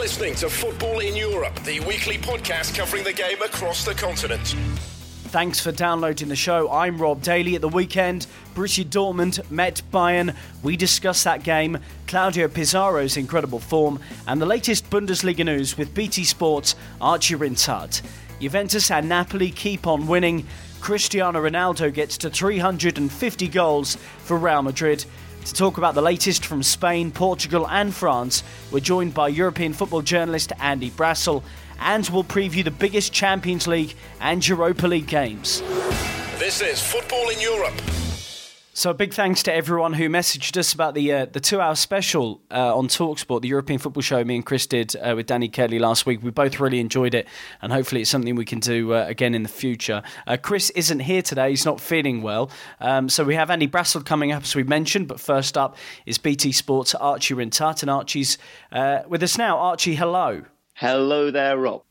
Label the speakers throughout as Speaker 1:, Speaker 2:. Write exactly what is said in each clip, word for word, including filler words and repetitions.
Speaker 1: listening to Football in Europe, the weekly podcast covering the game across the continent.
Speaker 2: Thanks for downloading the show. I'm Rob Daly. At the weekend, Borussia Dortmund met Bayern. We discuss that game, Claudio Pizarro's incredible form, and the latest Bundesliga news with B T Sport's Archie Rintat. Juventus and Napoli keep on winning. Cristiano Ronaldo gets to three hundred fifty goals for Real Madrid. To talk about the latest from Spain, Portugal and France, we're joined by European football journalist Andy Brassel, and we'll preview the biggest Champions League and Europa League games.
Speaker 1: This is Football in Europe.
Speaker 2: So a big thanks to everyone who messaged us about the uh, the two-hour special uh, on TalkSport, the European football show me and Chris did uh, with Danny Kelly last week. We both really enjoyed it, and hopefully it's something we can do uh, again in the future. Uh, Chris isn't here today. He's not feeling well. Um, so we have Andy Brassel coming up, as we mentioned. But first up is B T Sports' Archie Rintat, and Archie's uh, with us now. Archie, hello.
Speaker 3: Hello there, Rob.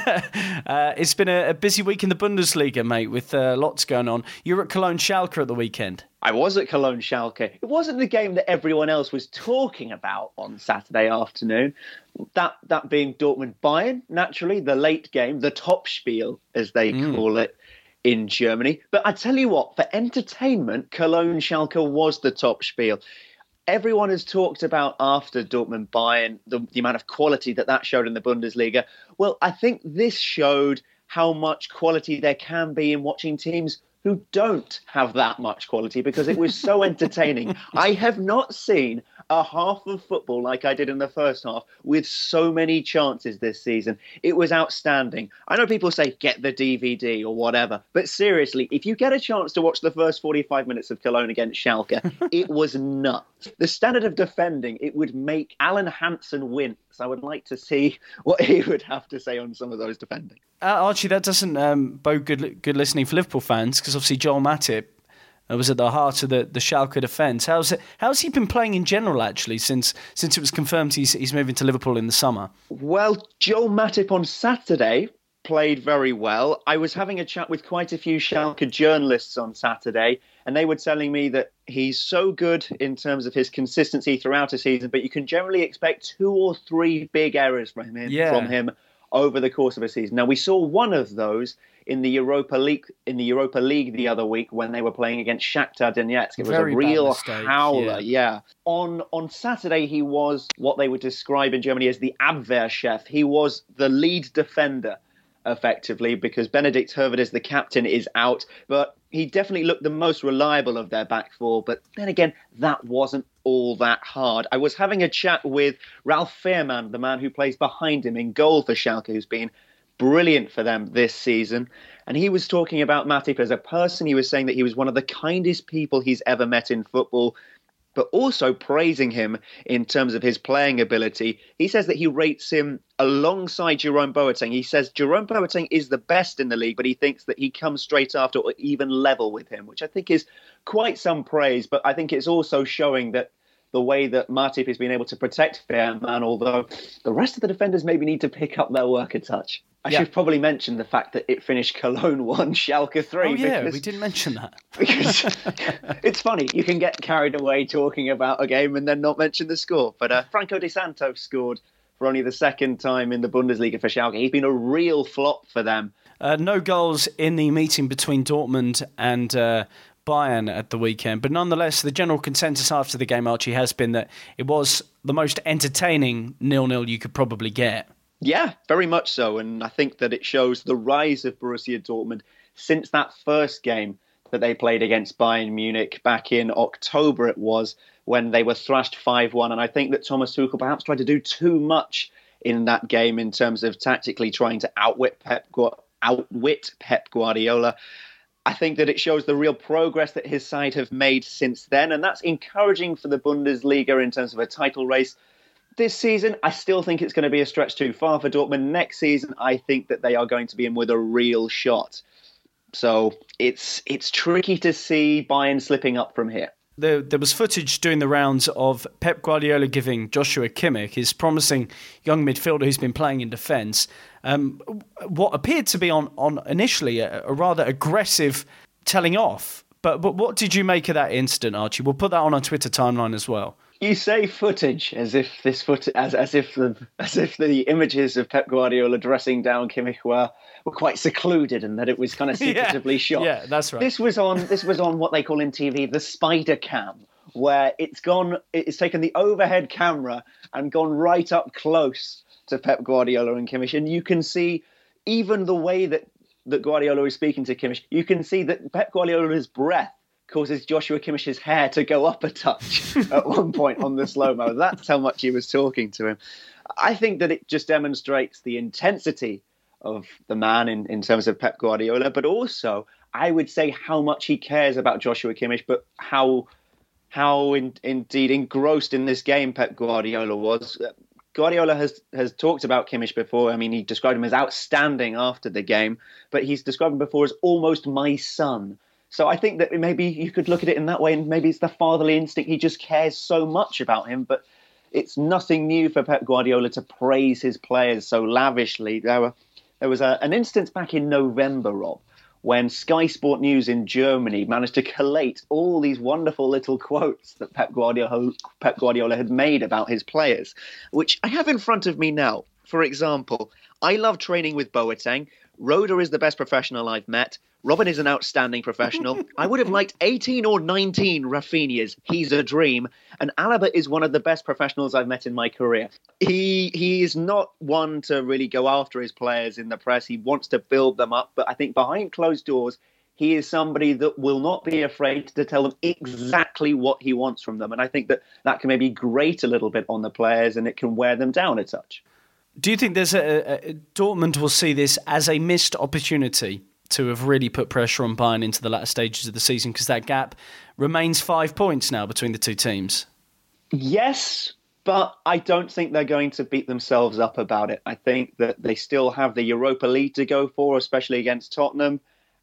Speaker 2: uh, it's been a, a busy week in the Bundesliga, mate, with uh, lots going on. You were at Cologne Schalke at the weekend.
Speaker 3: I was at Cologne Schalke. It wasn't the game that everyone else was talking about on Saturday afternoon. That that being Dortmund Bayern, naturally, the late game, the Topspiel, as they mm. call it in Germany. But I tell you what, for entertainment, Cologne Schalke was the Topspiel. Everyone has talked about after Dortmund Bayern, the, the amount of quality that that showed in the Bundesliga. Well, I think this showed how much quality there can be in watching teams who don't have that much quality, because it was so entertaining. I have not seen a half of football like I did in the first half with so many chances this season. It was outstanding. I know people say get the D V D or whatever, but seriously, if you get a chance to watch the first forty-five minutes of Cologne against Schalke, it was nuts. The standard of defending, it would make Alan Hansen wince. I would like to see what he would have to say on some of those defending.
Speaker 2: Uh, Archie, that doesn't um, bode good, good listening for Liverpool fans, because obviously Joel Matip uh, was at the heart of the, the Schalke defence. How's it? How's he been playing in general, actually, since since it was confirmed he's he's moving to Liverpool in the summer?
Speaker 3: Well, Joel Matip on Saturday played very well. I was having a chat with quite a few Schalke journalists on Saturday, and they were telling me that he's so good in terms of his consistency throughout a season, but you can generally expect two or three big errors from him,
Speaker 2: yeah.
Speaker 3: from him over the course of a season. Now, we saw one of those in the Europa League in the Europa League the other week when they were playing against Shakhtar Donetsk. It was
Speaker 2: Very
Speaker 3: a real
Speaker 2: mistake,
Speaker 3: howler,
Speaker 2: yeah.
Speaker 3: yeah. On on Saturday, he was what they would describe in Germany as the Abwehrchef. He was the lead defender, effectively, because Benedikt Höwedes, the captain, is out. But he definitely looked the most reliable of their back four. But then again, that wasn't all that hard. I was having a chat with Ralf Fährmann, the man who plays behind him in goal for Schalke, who's been brilliant for them this season. And he was talking about Matip as a person. He was saying that he was one of the kindest people he's ever met in football, but also praising him in terms of his playing ability. He says that he rates him alongside Jerome Boateng. He says Jerome Boateng is the best in the league, but he thinks that he comes straight after or even level with him, which I think is quite some praise. But I think it's also showing that the way that Matip has been able to protect Fährmann, although the rest of the defenders maybe need to pick up their work a touch. I yeah. should probably mention the fact that it finished Cologne one, Schalke three.
Speaker 2: Oh yeah,
Speaker 3: because,
Speaker 2: we didn't mention that.
Speaker 3: Because it's funny, you can get carried away talking about a game and then not mention the score. But uh, Franco Di Santo scored for only the second time in the Bundesliga for Schalke. He's been a real flop for them.
Speaker 2: Uh, no goals in the meeting between Dortmund and Uh, Bayern at the weekend, but nonetheless the general consensus after the game, Archie, has been that it was the most entertaining nil-nil you could probably get.
Speaker 3: Yeah, very much so, and I think that it shows the rise of Borussia Dortmund since that first game that they played against Bayern Munich back in October it was, when they were thrashed five one, and I think that Thomas Tuchel perhaps tried to do too much in that game in terms of tactically trying to outwit Pep, outwit Pep Guardiola. I think that it shows the real progress that his side have made since then, and that's encouraging for the Bundesliga in terms of a title race. This season, I still think it's going to be a stretch too far for Dortmund. Next season, I think that they are going to be in with a real shot. So it's it's tricky to see Bayern slipping up from here.
Speaker 2: There, there was footage doing the rounds of Pep Guardiola giving Joshua Kimmich, his promising young midfielder who's been playing in defence, um, what appeared to be on, on initially a, a rather aggressive telling off. But but what did you make of that incident, Archie? We'll put that on our Twitter timeline as well.
Speaker 3: You say footage as if this foot as as if the as if the images of Pep Guardiola dressing down Kimmich were, were quite secluded and that it was kind of secretively
Speaker 2: yeah,
Speaker 3: shot.
Speaker 2: Yeah, that's right.
Speaker 3: This was on this was on what they call in T V the spider cam, where it's gone it's taken the overhead camera and gone right up close to Pep Guardiola and Kimmich, and you can see even the way that that Guardiola is speaking to Kimmich. You can see that Pep Guardiola's breath causes Joshua Kimmich's hair to go up a touch at one point on the slow-mo. That's how much he was talking to him. I think that it just demonstrates the intensity of the man in, in terms of Pep Guardiola, but also I would say how much he cares about Joshua Kimmich, but how how in, indeed engrossed in this game Pep Guardiola was. Guardiola has, has talked about Kimmich before. I mean, he described him as outstanding after the game, but he's described him before as almost my son. So I think that maybe you could look at it in that way, and maybe it's the fatherly instinct. He just cares so much about him, but it's nothing new for Pep Guardiola to praise his players so lavishly. There, were, there was a, an instance back in November, Rob, when Sky Sport News in Germany managed to collate all these wonderful little quotes that Pep Guardiola, Pep Guardiola had made about his players, which I have in front of me now. For example, I love training with Boateng. Roda is the best professional I've met. Robin is an outstanding professional. I would have liked eighteen or nineteen Rafinhas. He's a dream. And Alaba is one of the best professionals I've met in my career. He he is not one to really go after his players in the press. He wants to build them up. But I think behind closed doors, he is somebody that will not be afraid to tell them exactly what he wants from them. And I think that that can maybe grate a little bit on the players and it can wear them down a touch.
Speaker 2: Do you think there's a, a Dortmund will see this as a missed opportunity to have really put pressure on Bayern into the latter stages of the season, because that gap remains five points now between the two teams?
Speaker 3: Yes, but I don't think they're going to beat themselves up about it. I think that they still have the Europa League to go for, especially against Tottenham.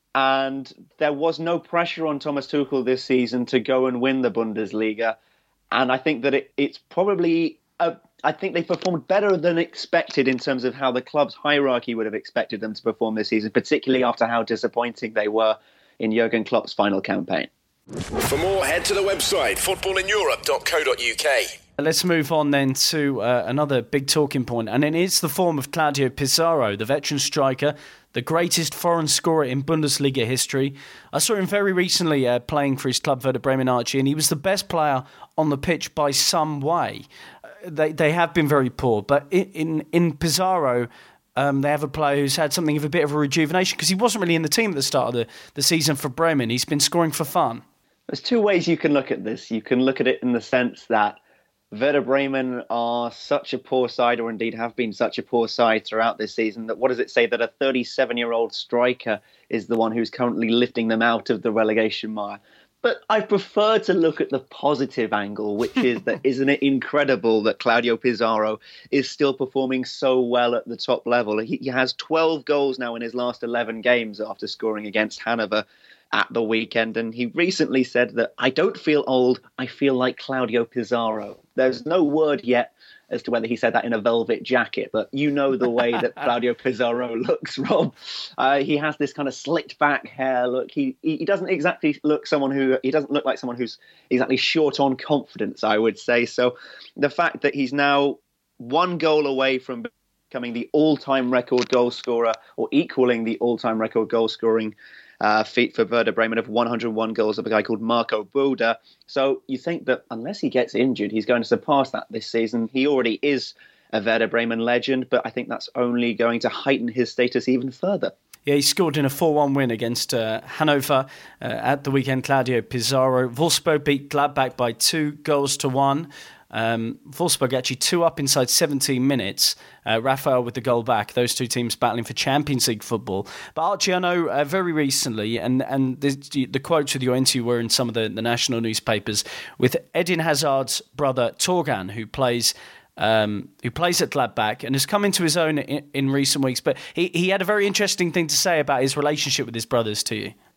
Speaker 3: And there was no pressure on Thomas Tuchel this season to go and win the Bundesliga. And I think that it, it's probably... a I think they performed better than expected in terms of how the club's hierarchy would have expected them to perform this season, particularly after how disappointing they were in Jurgen Klopp's final campaign.
Speaker 1: For more, head to the website football in europe dot co dot uk.
Speaker 2: Let's move on then to uh, another big talking point, and it is the form of Claudio Pizarro, the veteran striker, the greatest foreign scorer in Bundesliga history. I saw him very recently uh, playing for his club Werder Bremen Archie, and he was the best player on the pitch by some way. They they have been very poor, but in in, in Pizarro, um, they have a player who's had something of a bit of a rejuvenation, because he wasn't really in the team at the start of the, the season for Bremen. He's been scoring for fun.
Speaker 3: There's two ways you can look at this. You can look at it in the sense that Werder Bremen are such a poor side, or indeed have been such a poor side throughout this season, that what does it say that a thirty-seven-year-old striker is the one who's currently lifting them out of the relegation mire? But I prefer to look at the positive angle, which is that isn't it incredible that Claudio Pizarro is still performing so well at the top level? He, he has twelve goals now in his last eleven games after scoring against Hanover at the weekend. And he recently said that, I don't feel old, I feel like Claudio Pizarro. There's no word yet as to whether he said that in a velvet jacket, but you know the way that Claudio Pizarro looks, Rob. Uh, he has this kind of slicked back hair look. He he doesn't exactly look someone who he doesn't look like someone who's exactly short on confidence, I would say. So the fact that he's now one goal away from becoming the all-time record goal scorer, or equaling the all-time record goal scoring Uh, feat for Werder Bremen of one hundred one goals of a guy called Marco Bode. So you think that unless he gets injured, he's going to surpass that this season. He already is a Werder Bremen legend, but I think that's only going to heighten his status even further.
Speaker 2: Yeah, he scored in a four one win against uh, Hanover uh, at the weekend, Claudio Pizarro. Wolfsburg beat Gladbach by two goals to one. Um, Wolfsburg actually two up inside seventeen minutes. Uh, Raphael with the goal back. Those two teams battling for Champions League football. But Archie, I know uh, very recently, and, and the, the quotes with your interview were in some of the, the national newspapers, with Eden Hazard's brother Torgan, who plays um, who plays at Gladbach and has come into his own in, in recent weeks. But he, he had a very interesting thing to say about his relationship with his brothers to you.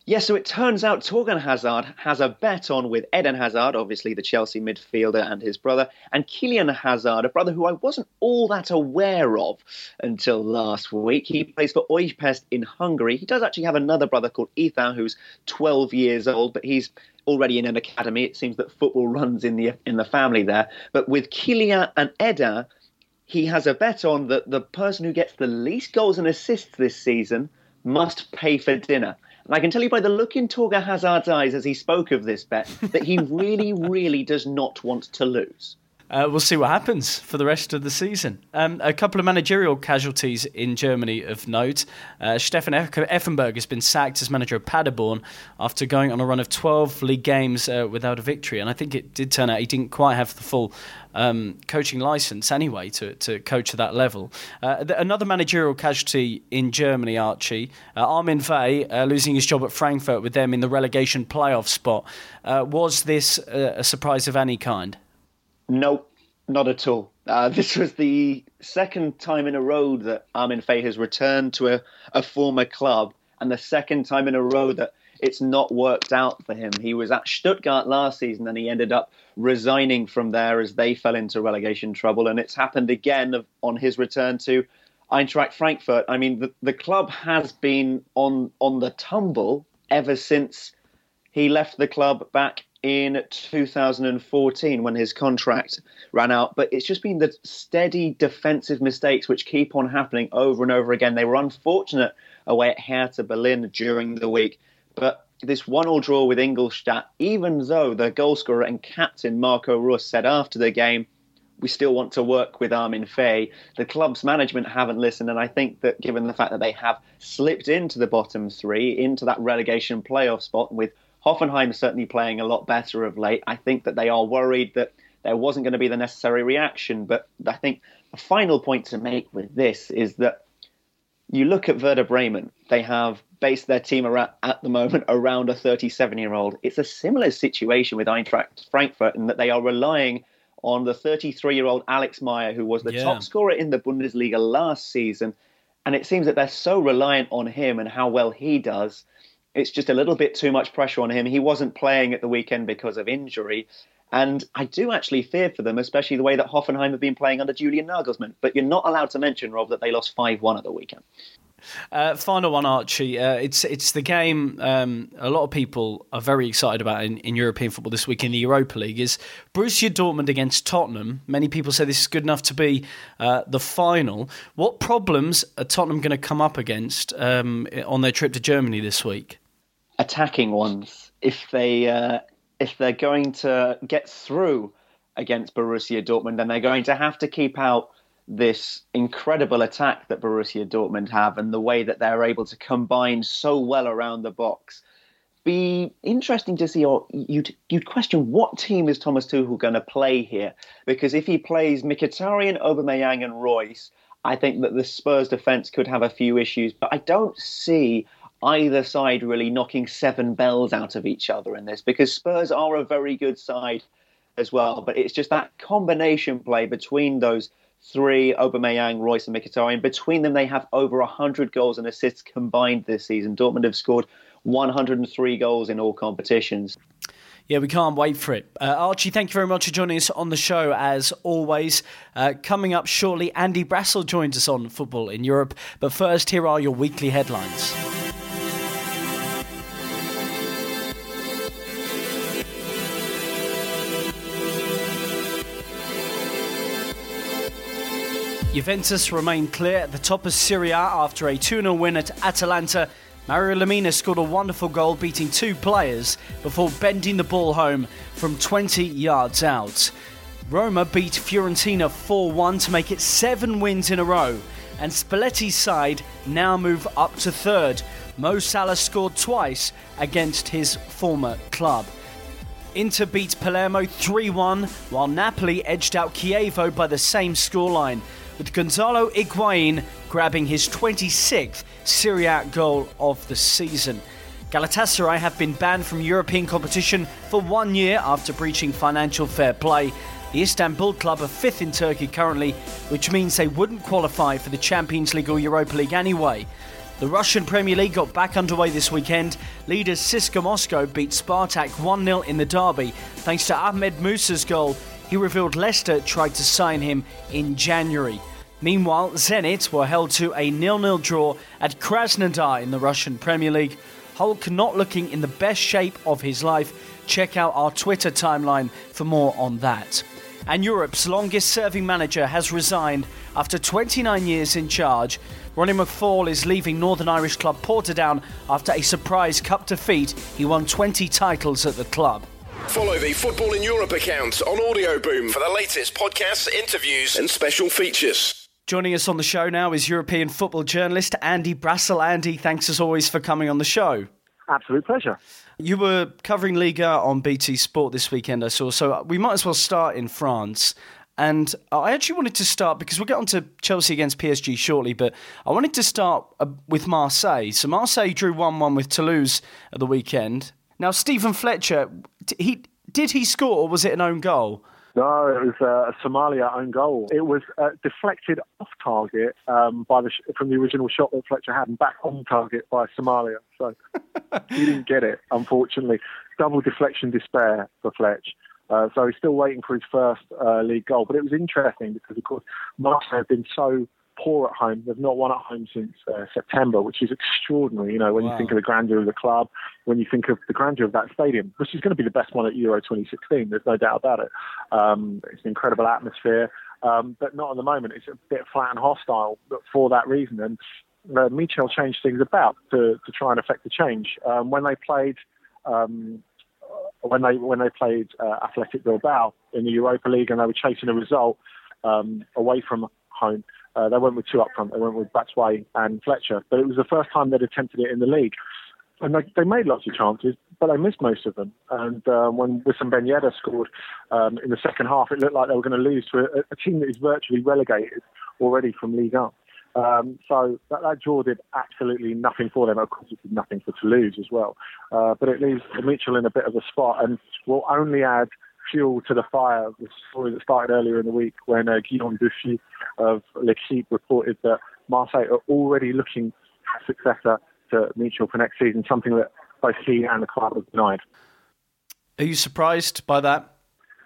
Speaker 3: Yes, so it turns out Torgan Hazard has a bet on with Eden Hazard, obviously the Chelsea midfielder, and his brother, and Kylian Hazard, a brother who I wasn't all that aware of until last week. He plays for Újpest in Hungary. He does actually have another brother called Ethan, who's twelve years old, but he's already in an academy. It seems that football runs in the in the family there. But with Kylian and Eden, he has a bet on that the person who gets the least goals and assists this season must pay for dinner. And I can tell you by the look in Torgan Hazard's eyes as he spoke of this bet that he really, really does not want to lose.
Speaker 2: Uh, we'll see what happens for the rest of the season. Um, a couple of managerial casualties in Germany of note. Uh, Stefan Effenberg has been sacked as manager of Paderborn after going on a run of twelve league games uh, without a victory. And I think it did turn out he didn't quite have the full um, coaching licence anyway to, to coach at that level. Uh, th- another managerial casualty in Germany, Archie, uh, Armin Veh, uh, losing his job at Frankfurt with them in the relegation playoff spot. Uh, was this uh, a surprise of any kind?
Speaker 3: No, not at all. Uh, this was the second time in a row that Armin Veh has returned to a, a former club, and the second time in a row that it's not worked out for him. He was at Stuttgart last season, and he ended up resigning from there as they fell into relegation trouble, and it's happened again of, on his return to Eintracht Frankfurt. I mean, the, the club has been on, on the tumble ever since he left the club back in two thousand fourteen when his contract ran out. But it's just been the steady defensive mistakes which keep on happening over and over again. They were unfortunate away at Hertha Berlin during the week. But this one-all draw with Ingolstadt, even though the goalscorer and captain Marco Rus said after the game, we still want to work with Armin Veh, the club's management haven't listened. And I think that given the fact that they have slipped into the bottom three, into that relegation playoff spot with Hoffenheim certainly playing a lot better of late, I think that they are worried that there wasn't going to be the necessary reaction. But I think the final point to make with this is that you look at Werder Bremen, they have based their team around, at the moment around a thirty-seven-year-old. It's a similar situation with Eintracht Frankfurt in that they are relying on the thirty-three-year-old Alex Meyer, who was the
Speaker 2: yeah.
Speaker 3: top scorer in the Bundesliga last season. And it seems that they're so reliant on him and how well he does. It's just a little bit too much pressure on him. He wasn't playing at the weekend because of injury. And I do actually fear for them, especially the way that Hoffenheim have been playing under Julian Nagelsmann. But you're not allowed to mention, Rob, that they lost five one at the weekend.
Speaker 2: Uh, final one, Archie. Uh, it's it's the game um, a lot of people are very excited about in, in European football this week in the Europa League is Borussia Dortmund against Tottenham. Many people say this is good enough to be uh, the final. What problems are Tottenham going to come up against um, on their trip to Germany this week?
Speaker 3: Attacking ones. If they uh, if they're going to get through against Borussia Dortmund, then they're going to have to keep out this incredible attack that Borussia Dortmund have and the way that they're able to combine so well around the box. Be interesting to see, or you'd, you'd question what team is Thomas Tuchel going to play here? Because if he plays Mkhitaryan, Aubameyang and Royce, I think that the Spurs defence could have a few issues, but I don't see either side really knocking seven bells out of each other in this, because Spurs are a very good side as well. But it's just that combination play between those three, Aubameyang, Royce and Mkhitaryan. Between them, they have over one hundred goals and assists combined this season. Dortmund have scored one hundred three goals in all competitions.
Speaker 2: Yeah, we can't wait for it. Uh, Archie, thank you very much for joining us on the show, as always. Uh, coming up shortly, Andy Brassel joins us on Football in Europe. But first, here are your weekly headlines. Juventus remain clear at the top of Serie A after a two nil win at Atalanta. Mario Lemina scored a wonderful goal, beating two players before bending the ball home from twenty yards out. Roma beat Fiorentina four one to make it seven wins in a row, and Spalletti's side now move up to third. Mo Salah scored twice against his former club. Inter beat Palermo three one, while Napoli edged out Chievo by the same scoreline, with Gonzalo Higuain grabbing his twenty-sixth Serie A goal of the season. Galatasaray have been banned from European competition for one year after breaching financial fair play. The Istanbul club are fifth in Turkey currently, which means they wouldn't qualify for the Champions League or Europa League anyway. The Russian Premier League got back underway this weekend. Leaders C S K A Moscow beat Spartak one nil in the derby. Thanks to Ahmed Musa's goal, he revealed Leicester tried to sign him in January. Meanwhile, Zenit were held to a nil nil draw at Krasnodar in the Russian Premier League. Hulk not looking in the best shape of his life. Check out our Twitter timeline for more on that. And Europe's longest-serving manager has resigned after twenty-nine years in charge. Ronnie McFall is leaving Northern Irish club Portadown after a surprise cup defeat. He won twenty titles at the club.
Speaker 1: Follow the Football in Europe account on Audio Boom for the latest podcasts, interviews and special features.
Speaker 2: Joining us on the show now is European football journalist Andy Brassell. Andy, thanks as always for coming on the show.
Speaker 4: Absolute pleasure.
Speaker 2: You were covering Liga on B T Sport this weekend, I saw, so we might as well start in France. And I actually wanted to start, because we'll get on to Chelsea against P S G shortly, but I wanted to start with Marseille. So Marseille drew one one with Toulouse at the weekend. Now, Stephen Fletcher, he did he score or was it an own goal?
Speaker 4: No, it was a Somalia own goal. It was uh, deflected off target um, by the sh- from the original shot that Fletcher had and back on target by Somalia. So he didn't get it, unfortunately. Double deflection despair for Fletch. Uh, so he's still waiting for his first uh, league goal. But it was interesting because, of course, Marseille have been so poor at home. They've not won at home since uh, September, which is extraordinary. You know, when wow. you think of the grandeur of the club, when you think of the grandeur of that stadium, which is going to be the best one at Euro twenty sixteen, there's no doubt about it. Um, it's an incredible atmosphere, um, but not at the moment. It's a bit flat and hostile for that reason. And uh, Michel changed things about to, to try and affect the change. Um, when they played... Um, When they when they played uh, Athletic Bilbao in the Europa League and they were chasing a result um, away from home, uh, they went with two up front. They went with Batshuayi and Fletcher. But it was the first time they'd attempted it in the league. And they, they made lots of chances, but they missed most of them. And uh, when Wissam Ben Yedder scored um, in the second half, it looked like they were going to lose to a, a team that is virtually relegated already from Ligue one. Um, so that, that draw did absolutely nothing for them. Of course, it did nothing for Toulouse as well. Uh, but it leaves Mitchell in a bit of a spot and will only add fuel to the fire. The story that started earlier in the week when uh, Guillaume Dufy of L'Équipe reported that Marseille are already looking for a successor to Mitchell for next season, something that both he and the club have denied.
Speaker 2: Are you surprised by that?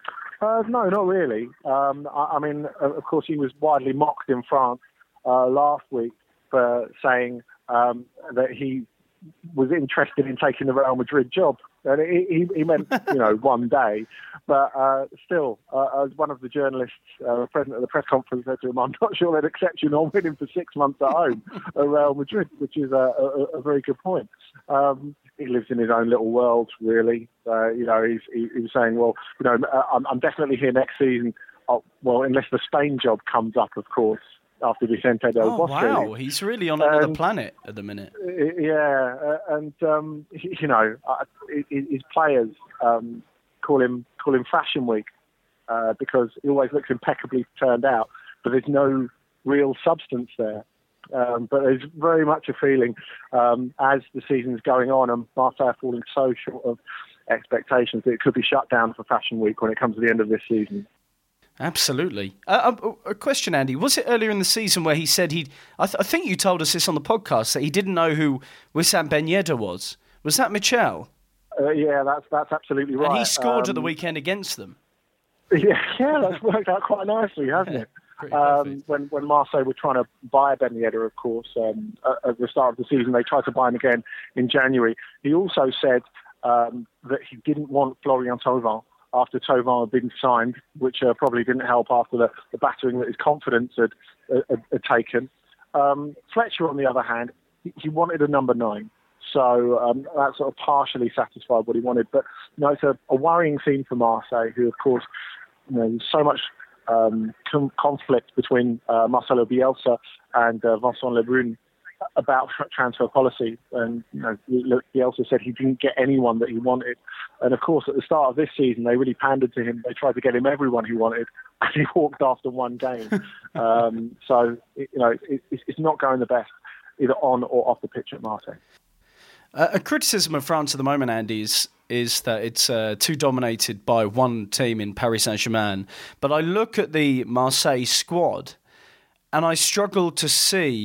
Speaker 4: Uh, no, not really. Um, I, I mean, of course, he was widely mocked in France Uh, last week for saying um, that he was interested in taking the Real Madrid job. And he, he, he meant, you know, one day. But uh, still, uh, as one of the journalists, uh, present at the press conference, said to him, I'm not sure they'd accept you not winning for six months at home at Real Madrid, which is a, a, a very good point. Um, he lives in his own little world, really. Uh, you know, he's, he, he was saying, well, you know, I'm, I'm definitely here next season. Oh, well, unless the Spain job comes up, of course. After Vicente del
Speaker 2: oh,
Speaker 4: Bosque.
Speaker 2: Wow, he's really on another um, planet at the minute.
Speaker 4: Yeah, uh, and um, you know, uh, his players um, call him call him Fashion Week uh, because he always looks impeccably turned out, but there's no real substance there. Um, but there's very much a feeling um, as the season's going on and Marseille are falling so short of expectations that it could be shut down for Fashion Week when it comes to the end of this season.
Speaker 2: Absolutely. Uh, a, a question, Andy. Was it earlier in the season where he said he'd... I, th- I think you told us this on the podcast, that he didn't know who Wissam Ben Yedder was. Was that Michel?
Speaker 4: Uh, yeah, that's that's absolutely right.
Speaker 2: And he scored um,
Speaker 4: at
Speaker 2: the weekend against them.
Speaker 4: Yeah, yeah, that's worked out quite nicely, hasn't it? Um, when, when Marseille were trying to buy Ben Yedder, of course, um, at, at the start of the season, they tried to buy him again in January. He also said um, that he didn't want Florian Thauvin after Thauvin had been signed, which uh, probably didn't help after the, the battering that his confidence had, had, had taken. Um, Fletcher, on the other hand, he, he wanted a number nine. So um, that sort of partially satisfied what he wanted. But you know, it's a, a worrying scene for Marseille, who, of course, you know, there's so much um, com- conflict between uh, Marcelo Bielsa and uh, Vincent Lebrun about transfer policy. And you know, Bielsa said he didn't get anyone that he wanted. And of course, at the start of this season, they really pandered to him. They tried to get him everyone he wanted, and he walked after one game. um, so you know, it, it's not going the best either on or off the pitch at Marseille.
Speaker 2: Uh, a criticism of France at the moment, Andy, is, is that it's uh, too dominated by one team in Paris Saint-Germain. But I look at the Marseille squad, and I struggle to see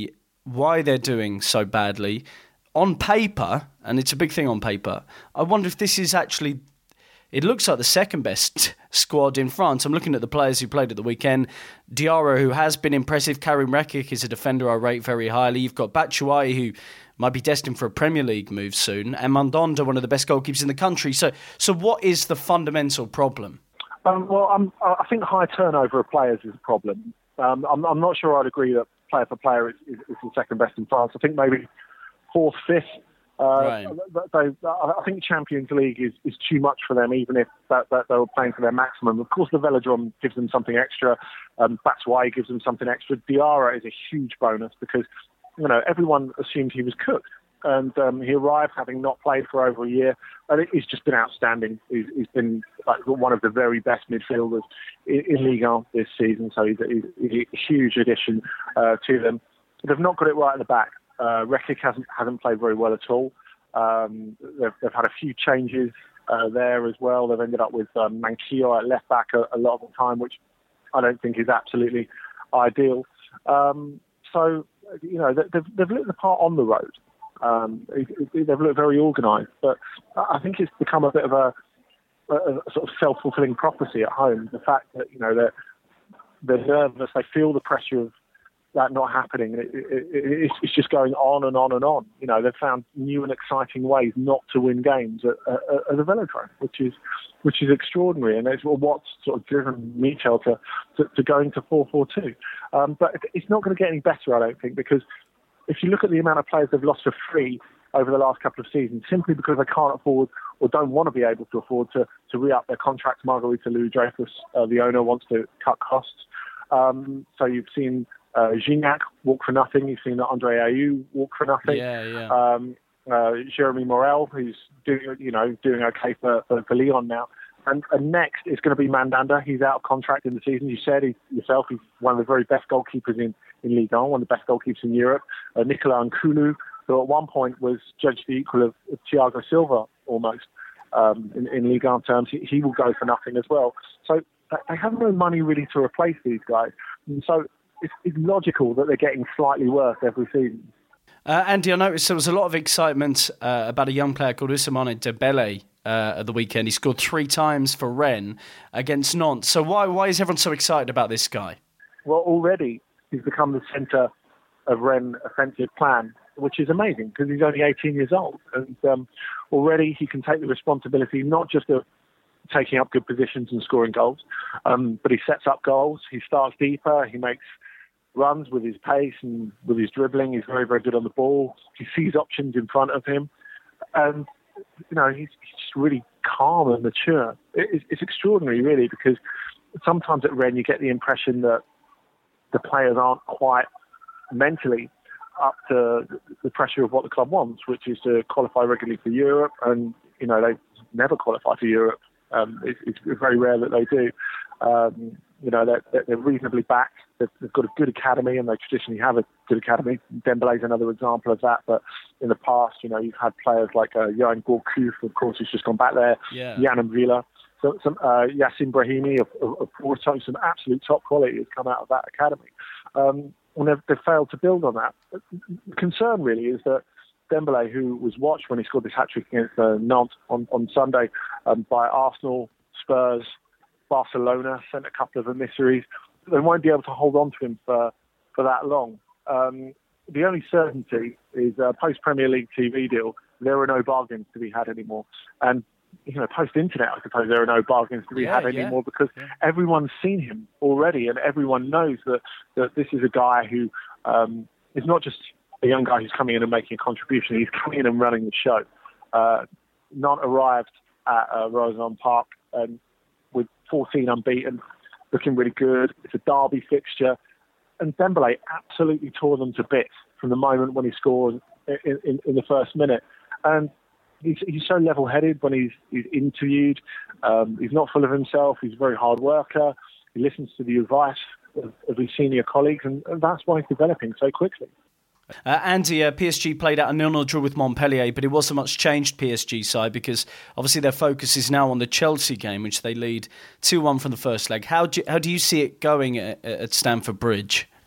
Speaker 2: why they're doing so badly. On paper, and it's a big thing on paper, I wonder if this is actually... It looks like the second best squad in France. I'm looking at the players who played at the weekend. Diarra, who has been impressive. Karim Rekik is a defender I rate very highly. You've got Batshuayi, who might be destined for a Premier League move soon. And Mandanda, one of the best goalkeepers in the country. So so what is the fundamental problem?
Speaker 4: Um, well, I'm, I think high turnover of players is a problem. Um, I'm, I'm not sure I'd agree that player for player is, is, is the second best in France. I think maybe fourth, fifth. Uh,
Speaker 2: right.
Speaker 4: they, I think Champions League is, is too much for them, even if that, that they were playing for their maximum. Of course, the Velodrome gives them something extra. Um, Batshuayi gives them something extra. Diarra is a huge bonus because, you know, everyone assumed he was cooked. And um, he arrived having not played for over a year. And he's just been outstanding. He's, he's been like one of the very best midfielders in, in Ligue one this season. So he's a, he's a huge addition uh, to them. They've not got it right in the back. Uh, Rekik hasn't hasn't played very well at all. Um, they've, they've had a few changes uh, there as well. They've ended up with um, Manquillo at left back a, a lot of the time, which I don't think is absolutely ideal. Um, so, you know, they've, they've looked the part on the road. Um, they've looked very organised, but I think it's become a bit of a, a, a sort of self-fulfilling prophecy at home. The fact that, you know, they're, they're nervous, they feel the pressure of that not happening. It, it, it, it's just going on and on and on. You know, they've found new and exciting ways not to win games at, at, at the Velodrome, which is which is extraordinary, and it's what's sort of driven Michel to, to, to going to four four two. Um, but it's not going to get any better, I don't think, because if you look at the amount of players they've lost for free over the last couple of seasons, simply because they can't afford or don't want to be able to afford to, to re-up their contracts. Margarita Louis-Dreyfus, uh, the owner, wants to cut costs. Um, so you've seen Uh, Gignac walk for nothing. You've seen Andre Ayew walk for nothing.
Speaker 2: Yeah, yeah.
Speaker 4: Um, uh, Jeremy Morel, who's doing, you know, doing okay for, for, for Lyon now. And, and next is going to be Mandanda. He's out of contract in the season. You said he, yourself, he's one of the very best goalkeepers in, in Ligue one, one of the best goalkeepers in Europe. Uh, Nicolas Nkulu, who at one point was judged the equal of, of Thiago Silva almost um, in, in Ligue one terms. He, he will go for nothing as well. So they have no money really to replace these guys. And so It's, it's logical that they're getting slightly worse every season.
Speaker 2: Uh, Andy, I noticed there was a lot of excitement uh, about a young player called Ousmane Dembele uh, at the weekend. He scored three times for Rennes against Nantes. So why why is everyone so excited about this guy?
Speaker 4: Well, already he's become the centre of Rennes' offensive plan, which is amazing because he's only eighteen years old. And um, already he can take the responsibility not just of taking up good positions and scoring goals, um, but he sets up goals, he starts deeper, he makes runs with his pace and with his dribbling. He's very, very good on the ball. He sees options in front of him. And, you know, he's, he's just really calm and mature. It's, it's extraordinary, really, because sometimes at Rennes you get the impression that the players aren't quite mentally up to the pressure of what the club wants, which is to qualify regularly for Europe. And, you know, they never qualify for Europe. Um, it, it's very rare that they do. Um, you know, they're, they're reasonably backed. They've, they've got a good academy, and they traditionally have a good academy. Dembele's another example of that. But in the past, you know, you've had players like uh, Yoann Gourcuff, of course, who's just gone back there.
Speaker 2: Yeah.
Speaker 4: Yann M'Vila. So, some uh, Yacine Brahimi of, of, of Porto, some absolute top quality has come out of that academy. Um, and they've, they've failed to build on that. The concern really is that Dembele, who was watched when he scored this hat-trick against uh, Nantes on, on Sunday um, by Arsenal, Spurs, Barcelona, sent a couple of emissaries. They won't be able to hold on to him for, for that long. Um, the only certainty is uh, post-Premier League T V deal, there are no bargains to be had anymore. And, you know, post-internet, I suppose there are no bargains to be
Speaker 2: yeah,
Speaker 4: had
Speaker 2: yeah.
Speaker 4: anymore because
Speaker 2: yeah.
Speaker 4: everyone's seen him already, and everyone knows that, that this is a guy who um, is not just a young guy who's coming in and making a contribution. He's coming in and running the show. Uh, Nantes arrived at uh, Roazhon Park and with fourteen unbeaten, looking really good. It's a derby fixture. And Dembele absolutely tore them to bits from the moment when he scored in, in, in the first minute. And he's, he's so level-headed when he's, he's interviewed. Um, he's not full of himself. He's a very hard worker. He listens to the advice of, of his senior colleagues, and, and that's why he's developing so quickly.
Speaker 2: Uh, Andy, uh, P S G played out a nil nil draw with Montpellier, but it wasn't much changed P S G side because obviously their focus is now on the Chelsea game, which they lead two one from the first leg. How do you, how do you see it going at, at Stamford Bridge?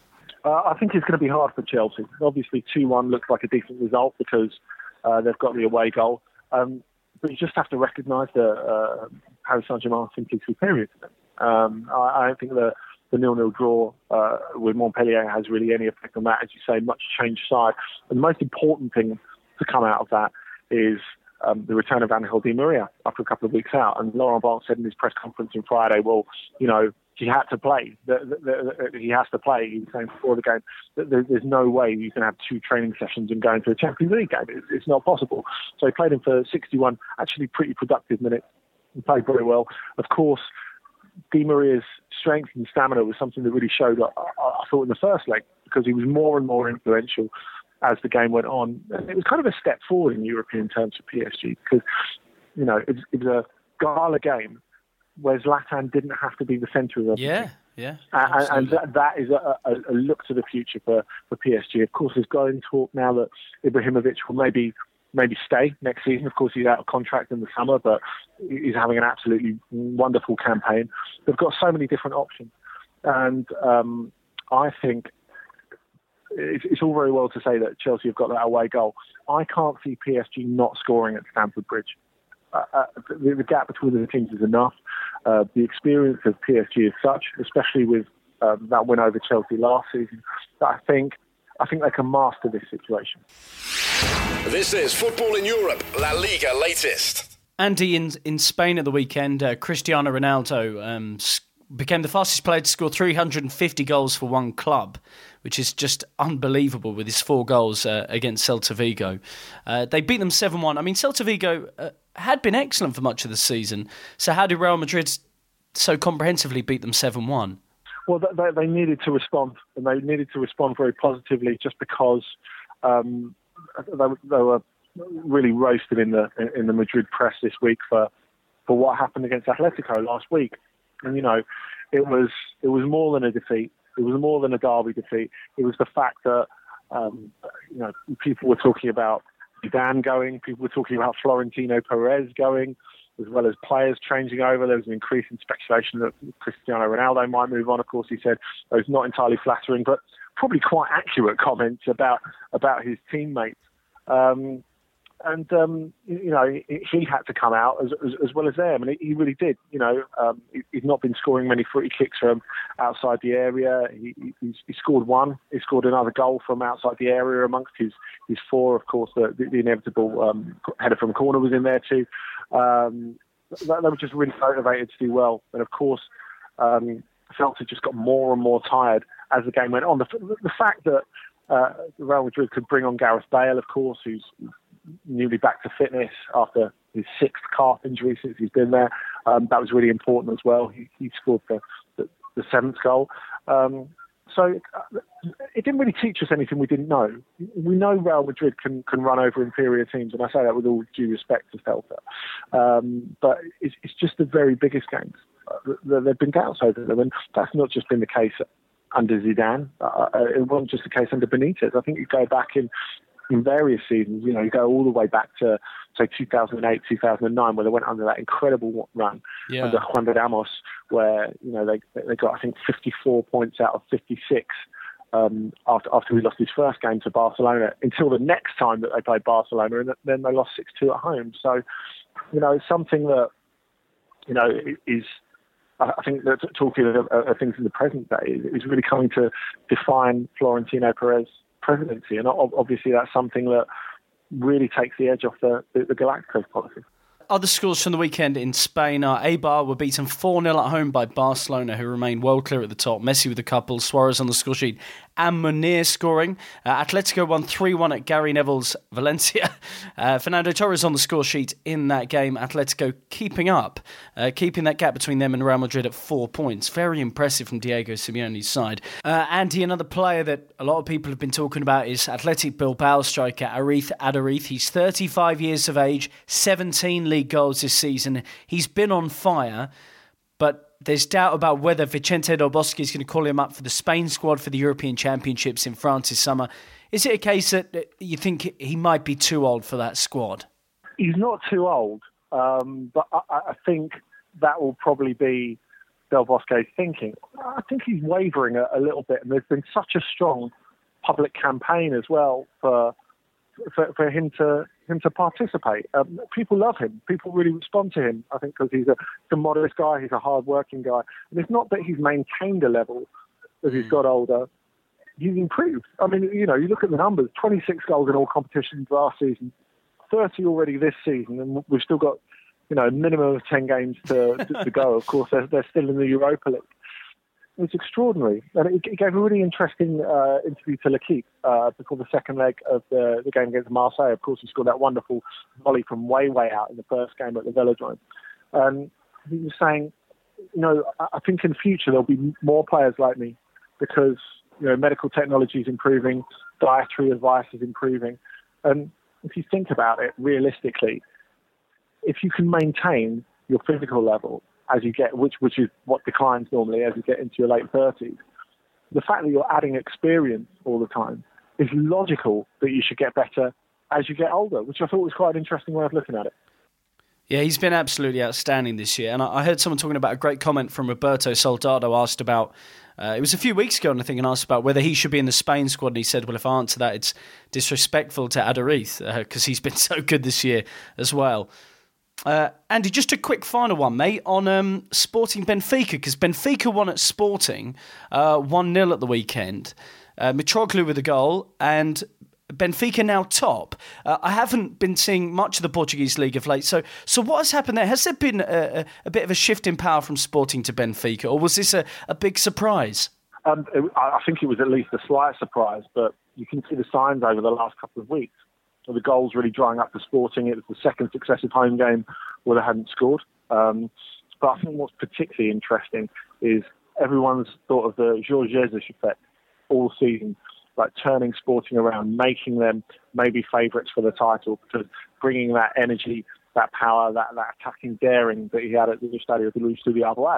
Speaker 4: Uh, I think it's going to be hard for Chelsea. Obviously, two one looks like a decent result because uh, they've got the away goal. Um, but you just have to recognise that uh, Paris Saint-Germain are simply superior to them. Um, I, I don't think the, the nil-nil draw uh, with Montpellier has really any effect on that. As you say, much changed side. And the most important thing to come out of that is um, the return of Angel Di Maria after a couple of weeks out. And Laurent Blanc said in his press conference on Friday, well, you know, he had to play. The, the, the, he has to play. He was saying before the game that there, there's no way you can have two training sessions and go into a Champions League game. It's, it's not possible. So he played him for sixty-one, actually pretty productive minutes. He played very well. Of course, Di Maria's strength and stamina was something that really showed, I, I thought, in the first leg, because he was more and more influential as the game went on. And it was kind of a step forward in European terms for P S G because, you know, it, it was a gala game where Zlatan didn't have to be the centre of everything.
Speaker 2: Yeah, yeah.
Speaker 4: And, and that, that is a, a, a look to the future for, for P S G. Of course, there's going talk now that Ibrahimovic will maybe maybe stay next season. Of course, he's out of contract in the summer, but he's having an absolutely wonderful campaign. They've got so many different options. And um, I think it's, it's all very well to say that Chelsea have got that away goal. I can't see P S G not scoring at Stamford Bridge. Uh, the, the gap between the teams is enough. Uh, the experience of P S G is such, especially with uh, that win over Chelsea last season, that I think I think they can master this situation.
Speaker 1: This is Football in Europe, La Liga latest.
Speaker 2: Andy, in in Spain at the weekend, uh, Cristiano Ronaldo um, became the fastest player to score three hundred fifty goals for one club, which is just unbelievable with his four goals uh, against Celta Vigo. Uh, they beat them seven one. I mean, Celta Vigo uh, had been excellent for much of the season. So how did Real Madrid so comprehensively beat them seven one?
Speaker 4: Well, they, they needed to respond, and they needed to respond very positively just because um, they, they were really roasted in the in the Madrid press this week for, for what happened against Atletico last week. And, you know, it was it was more than a defeat. It was more than a derby defeat. It was the fact that, um, you know, people were talking about Zidane going, people were talking about Florentino Perez going, as well as players changing over. There was an increase in speculation that Cristiano Ronaldo might move on. Of course, he said those not entirely flattering, but probably quite accurate comments about about his teammates. Um, and, um, you know, he, he had to come out as, as, as well as them, and he, he really did. You know, um, he, he's not been scoring many free kicks from outside the area. He, he, he scored one. He scored another goal from outside the area amongst his, his four. Of course, the, the inevitable um, header from corner was in there too. Um, they, they were just really motivated to do well. And of course, um, Celta just got more and more tired as the game went on. The, the fact that uh, Real Madrid could bring on Gareth Bale, of course, who's newly back to fitness after his sixth calf injury since he's been there. Um, that was really important as well. He, he scored the, the, the seventh goal. Um, so uh, it didn't really teach us anything we didn't know. We know Real Madrid can, can run over inferior teams, and I say that with all due respect to Celta. Um, but it's, it's just the very biggest games. Uh, there have been doubts over them, and that's not just been the case under Zidane. Uh, it wasn't just the case under Benitez. I think you go back in in various seasons, you know, you go all the way back to, say, two thousand eight, two thousand nine, where they went under that incredible run yeah. under Juan de Ramos, where, you know, they they got, I think, fifty-four points out of fifty-six um, after after he lost his first game to Barcelona, until the next time that they played Barcelona, and then they lost six two at home. So, you know, it's something that, you know, is, I think that talking of, of things in the present day is really coming to define Florentino Perez presidency, and obviously that's something that really takes the edge off the, the, the Galacticos policy.
Speaker 2: Other scores from the weekend in Spain are Eibar were beaten four nil at home by Barcelona, who remain well clear at the top. Messi with a couple, Suarez on the score sheet, and Munir scoring. Uh, Atletico won three one at Gary Neville's Valencia. Uh, Fernando Torres on the score sheet in that game. Atletico keeping up, uh, keeping that gap between them and Real Madrid at four points. Very impressive from Diego Simeone's side. Uh, Andy, another player that a lot of people have been talking about is Athletic Bilbao striker Arith Adariz. He's thirty-five years of age, seventeen league goals this season. He's been on fire, but there's doubt about whether Vicente Del Bosque is going to call him up for the Spain squad for the European Championships in France this summer. Is it a case that you think he might be too old for that squad?
Speaker 4: He's not too old, um, but I, I think that will probably be Del Bosque's thinking. I think he's wavering a, a little bit, and there's been such a strong public campaign as well for for, for him to him to participate. Um, people love him. People really respond to him, I think, because he's a, a modest guy, he's a hard-working guy. And it's not that he's maintained a level as he's got older. He's improved. I mean, you know, you look at the numbers, twenty-six goals in all competitions last season, thirty already this season, and we've still got, you know, a minimum of ten games to, to, to go. Of course, they're, they're still in the Europa League. It's extraordinary. And it, it gave a really interesting uh, interview to L'Equipe uh, before the second leg of the, the game against Marseille. Of course, he scored that wonderful volley from way, way out in the first game at the Velodrome. Um, he was saying, you know, I, I think in the future there'll be more players like me because, you know, medical technology is improving, dietary advice is improving. And if you think about it realistically, if you can maintain your physical level as you get, which which is what declines normally as you get into your late thirties, the fact that you're adding experience all the time is logical that you should get better as you get older, which I thought was quite an interesting way of looking at it.
Speaker 2: Yeah, he's been absolutely outstanding this year. And I heard someone talking about a great comment from Roberto Soldado, asked about, uh, it was a few weeks ago, I think, and asked about whether he should be in the Spain squad. And he said, well, if I answer that, it's disrespectful to Aduriz, because uh, he's been so good this year as well. Uh, Andy, just a quick final one, mate, on um, Sporting Benfica, because Benfica won at Sporting uh, one nil at the weekend. Uh, Mitroglou with a goal, and Benfica now top. Uh, I haven't been seeing much of the Portuguese league of late. So so what has happened there? Has there been a, a, a bit of a shift in power from Sporting to Benfica, or was this a, a big surprise?
Speaker 4: Um, it, I think it was at least a slight surprise, but you can see the signs over the last couple of weeks. So the goals really drying up for Sporting. It was the second successive home game where they hadn't scored. Um, but I think what's particularly interesting is everyone's thought of the Jorge Jesus effect all season, like turning Sporting around, making them maybe favourites for the title, because bringing that energy, that power, that, that attacking daring that he had at the Estadio de Luz to the Aboad.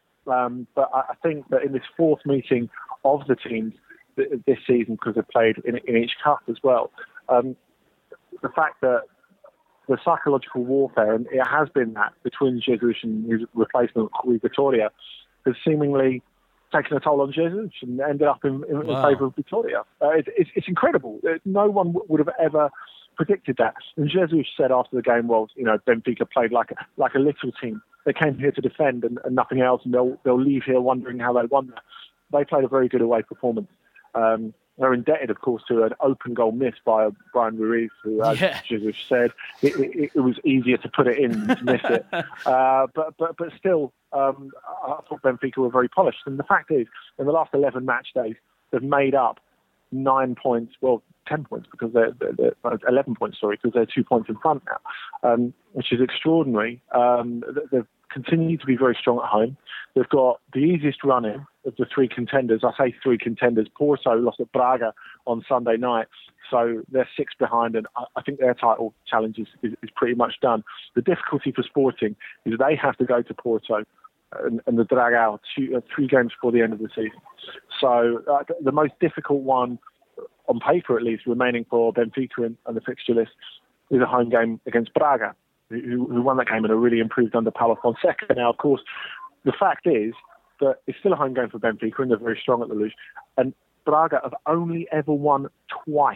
Speaker 4: Um, but I, I think that in this fourth meeting of the teams th- this season, because they've played in, in each cup as well, um, the fact that the psychological warfare, and it has been that between Jesus and his replacement, Rui Vitória, has seemingly taken a toll on Jesus and ended up in, in, wow. in favour of Vitória. Uh, it, it's, it's incredible. No one w- would have ever predicted that. And Jesus said after the game, well, you know, Benfica played like a, like a little team. They came here to defend and, and nothing else, and they'll they'll leave here wondering how they won that. They played a very good away performance. Um, they're indebted, of course, to an open goal miss by Brian Ruiz, who, as
Speaker 2: yeah.
Speaker 4: Jesus said, it, it, it was easier to put it in than to miss it. Uh, but but but still, um, I thought Benfica were very polished. And the fact is, in the last eleven match days, they've made up nine points, well, ten points, because they're, they're, they're eleven points, sorry, because they're two points in front now, um, which is extraordinary. Um, they've continued to be very strong at home. They've got the easiest run-in of the three contenders. I say three contenders. Porto lost at Braga on Sunday night, so they're six behind, and I think their title challenge is, is, is pretty much done. The difficulty for Sporting is they have to go to Porto and, and the Dragão two, uh, three games before the end of the season. So uh, the most difficult one, on paper at least, remaining for Benfica and, and the fixture list is a home game against Braga, who, who won that game and are really improved under Paulo Fonseca. Now, of course, the fact is that it's still a home game for Benfica and they're very strong at the Luz. And Braga have only ever won twice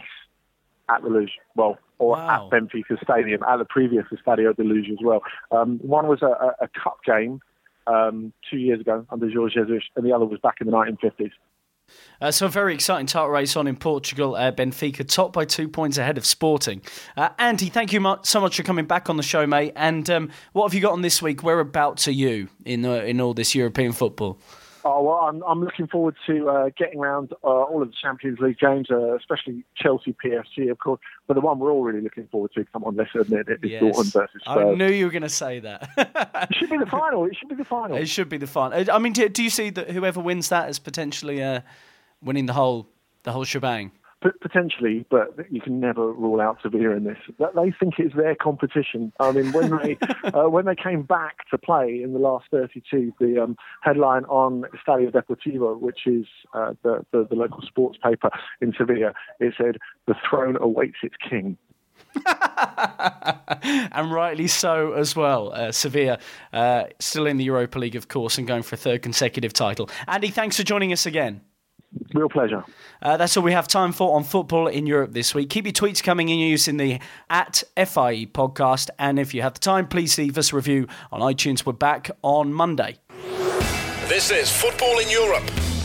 Speaker 4: at the Luz, well, or
Speaker 2: wow.
Speaker 4: at Benfica Stadium, at the previous Estadio de Luz as well. Um, one was a, a, a cup game um, two years ago under Jorge Jesus, and the other was back in the nineteen fifties.
Speaker 2: Uh, so a very exciting title race on in Portugal. Uh, Benfica top by two points ahead of Sporting. Uh, Andy, thank you much, so much for coming back on the show, mate. And um, what have you got on this week? Whereabouts are you in uh, in all this European football?
Speaker 4: Oh, well, I'm, I'm looking forward to uh, getting around uh, all of the Champions League games, uh, especially Chelsea, P S G, of course. But the one we're all really looking forward to, come on, let's admit it, is yes. Dortmund versus Spurs.
Speaker 2: I knew you were going to say that.
Speaker 4: It should be the final. It should be the final.
Speaker 2: It should be the final. I mean, do, do you see that whoever wins that as potentially uh, winning the whole the whole shebang?
Speaker 4: Potentially, but you can never rule out Sevilla in this. They think it's their competition. I mean, when they uh, when they came back to play in the last thirty-two, the um, headline on Estadio Deportivo, which is uh, the, the the local sports paper in Sevilla, it said, "The throne awaits its king."
Speaker 2: And rightly so as well. Uh, Sevilla uh, still in the Europa League, of course, and going for a third consecutive title. Andy, thanks for joining us again.
Speaker 4: Real pleasure.
Speaker 2: Uh, that's all we have time for on Football in Europe this week. Keep your tweets coming in using the at F I E podcast. And if you have the time, please leave us a review on iTunes. We're back on Monday.
Speaker 1: This is Football in Europe.